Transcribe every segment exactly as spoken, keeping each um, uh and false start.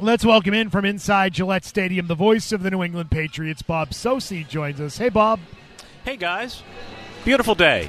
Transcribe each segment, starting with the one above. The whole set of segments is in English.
Let's welcome in from inside Gillette Stadium, the voice of the New England Patriots, Bob Socci joins us. Hey, Bob. Hey, guys. Beautiful day.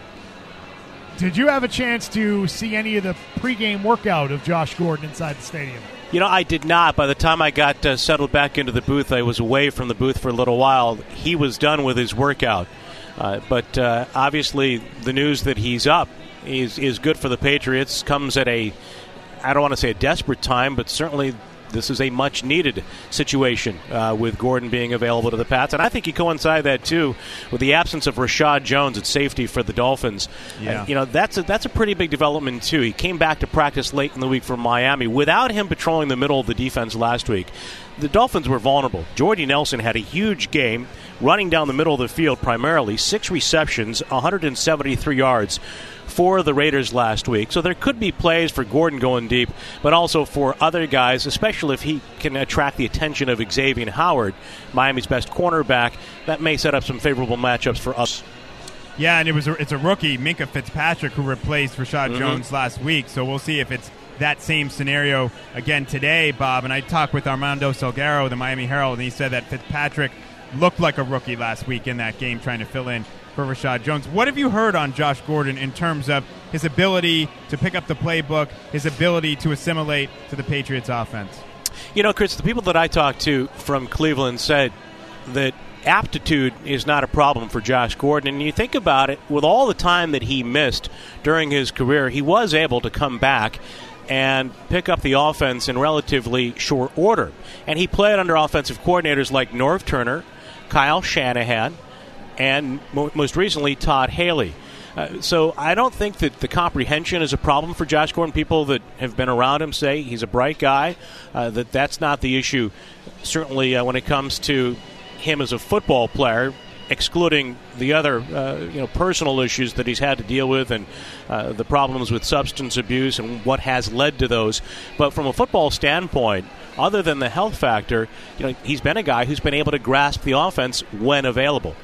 Did you have a chance to see any of the pregame workout of Josh Gordon inside the stadium? You know, I did not. By the time I got uh, settled back into the booth, I was away from the booth for a little while. He was done with his workout. Uh, but uh, obviously the news that he's up is, is good for the Patriots. Comes at a, I don't want to say a desperate time, but certainly this is a much-needed situation uh, with Gordon being available to the Pats. And I think you coincide that, too, with the absence of Rashad Jones at safety for the Dolphins. Yeah. Uh, you know, that's a, that's a pretty big development, too. He came back to practice late in the week from Miami. Without him patrolling the middle of the defense last week, the Dolphins were vulnerable. Jordy Nelson had a huge game, running down the middle of the field primarily, six receptions, one hundred seventy-three yards for the Raiders last week. So there could be plays for Gordon going deep, but also for other guys, especially if he can attract the attention of Xavier Howard, Miami's best cornerback. That may set up some favorable matchups for us. Yeah, and it was a, it's a rookie, Minkah Fitzpatrick, who replaced Rashad Mm-hmm. Jones last week. So we'll see if it's that same scenario again today, Bob. And I talked with Armando Salguero, the Miami Herald, and he said that Fitzpatrick looked like a rookie last week in that game trying to fill in for Rashad Jones. What have you heard on Josh Gordon in terms of his ability to pick up the playbook, his ability to assimilate to the Patriots offense? You know, Chris, the people that I talked to from Cleveland said that aptitude is not a problem for Josh Gordon. And you think about it, with all the time that he missed during his career, he was able to come back and pick up the offense in relatively short order. And he played under offensive coordinators like Norv Turner, Kyle Shanahan, and mo- most recently Todd Haley. Uh, so I don't think that the comprehension is a problem for Josh Gordon. People that have been around him say he's a bright guy, uh, that that's not the issue. Certainly uh, when it comes to him as a football player, excluding the other uh, you know personal issues that he's had to deal with and uh, the problems with substance abuse and what has led to those. But from a football standpoint, other than the health factor, you know, he's been a guy who's been able to grasp the offense when available.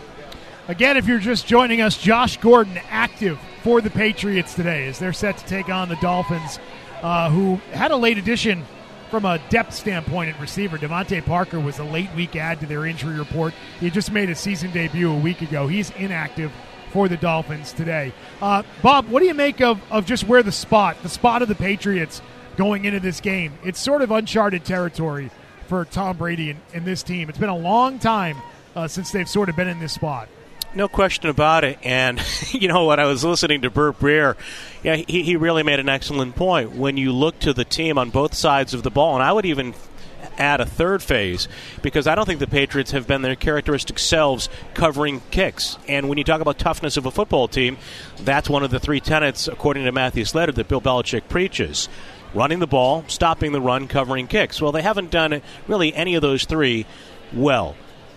Again, if you're just joining us, Josh Gordon active for the Patriots today as they're set to take on the Dolphins, uh, who had a late addition from a depth standpoint at receiver. Devontae Parker was a late week add to their injury report. He just made a season debut a week ago. He's inactive for the Dolphins today. Uh, Bob, what do you make of, of just where the spot, the spot of the Patriots going into this game? It's sort of uncharted territory for Tom Brady and, and this team. It's been a long time uh, since they've sort of been in this spot. No question about it. And, you know, when I was listening to Burt Breer, yeah, he, he really made an excellent point. When you look to the team on both sides of the ball, and I would even add a third phase, because I don't think the Patriots have been their characteristic selves covering kicks. And when you talk about toughness of a football team, that's one of the three tenets, according to Matthew Slater, that Bill Belichick preaches. Running the ball, stopping the run, covering kicks. Well, they haven't done really any of those three well.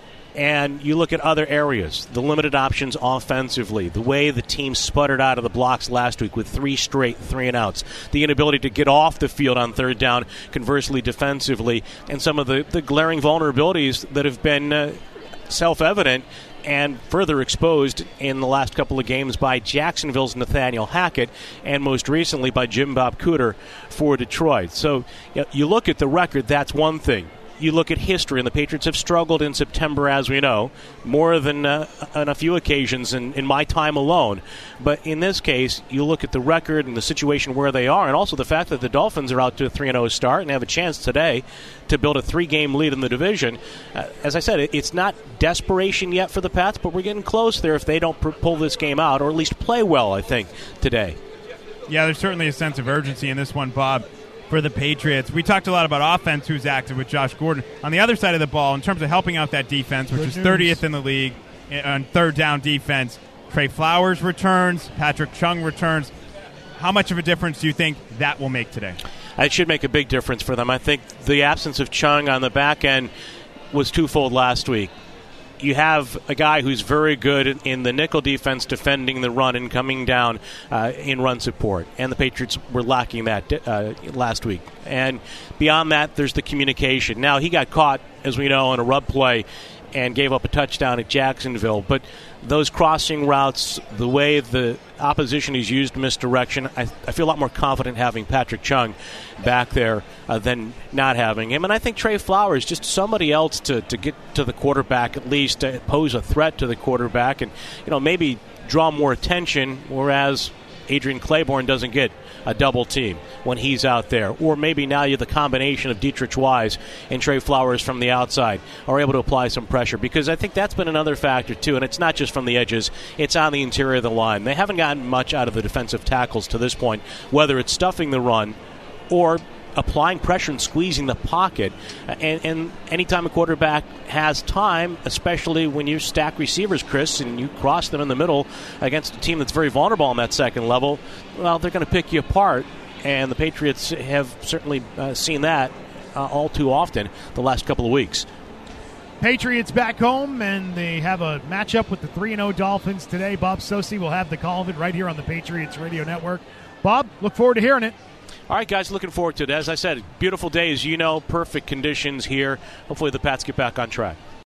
And you look at other areas, the limited options offensively, the way the team sputtered out of the blocks last week with three straight three and outs, the inability to get off the field on third down, conversely defensively, and some of the, the glaring vulnerabilities that have been uh, self-evident and further exposed in the last couple of games by Jacksonville's Nathaniel Hackett and most recently by Jim Bob Cooter for Detroit. So you know, you look at the record, that's one thing. You look at history, and the Patriots have struggled in September, as we know, more than uh, on a few occasions in, in my time alone. But in this case, you look at the record and the situation where they are, and also the fact that the Dolphins are out to a three and oh start and have a chance today to build a three-game lead in the division. Uh, as I said, it, it's not desperation yet for the Pats, but we're getting close there if they don't pr- pull this game out, or at least play well, I think, today. Yeah, there's certainly a sense of urgency in this one, Bob, for the Patriots. We talked a lot about offense, who's active with Josh Gordon. On the other side of the ball, in terms of helping out that defense, which Good is news. thirtieth in the league on third down defense, Trey Flowers returns, Patrick Chung returns. How much of a difference do you think that will make today? It should make a big difference for them. I think the absence of Chung on the back end was twofold last week. You have a guy who's very good in the nickel defense defending the run and coming down uh, in run support. And the Patriots were lacking that uh, last week. And beyond that, there's the communication. Now, he got caught, as we know, in a rub play and gave up a touchdown at Jacksonville. But those crossing routes, the way the opposition has used misdirection, I, I feel a lot more confident having Patrick Chung back there uh, than not having him. And I think Trey Flowers, just somebody else to, to get to the quarterback, at least to pose a threat to the quarterback and, you know, maybe draw more attention, whereas Adrian Claiborne doesn't get a double team when he's out there. Or maybe now you have the combination of Dietrich Wise and Trey Flowers from the outside are able to apply some pressure, because I think that's been another factor too, and it's not just from the edges, it's on the interior of the line. They haven't gotten much out of the defensive tackles to this point, whether it's stuffing the run or applying pressure and squeezing the pocket. And, and anytime a quarterback has time, especially when you stack receivers, Chris, and you cross them in the middle against a team that's very vulnerable on that second level, well, they're going to pick you apart. And the Patriots have certainly uh, seen that uh, all too often the last couple of weeks. Patriots back home, and they have a matchup with the three and oh Dolphins today. Bob Socci will have the call of it right here on the Patriots Radio Network. Bob, look forward to hearing it. All right, guys, looking forward to it. As I said, beautiful day, as you know, perfect conditions here. Hopefully the Pats get back on track.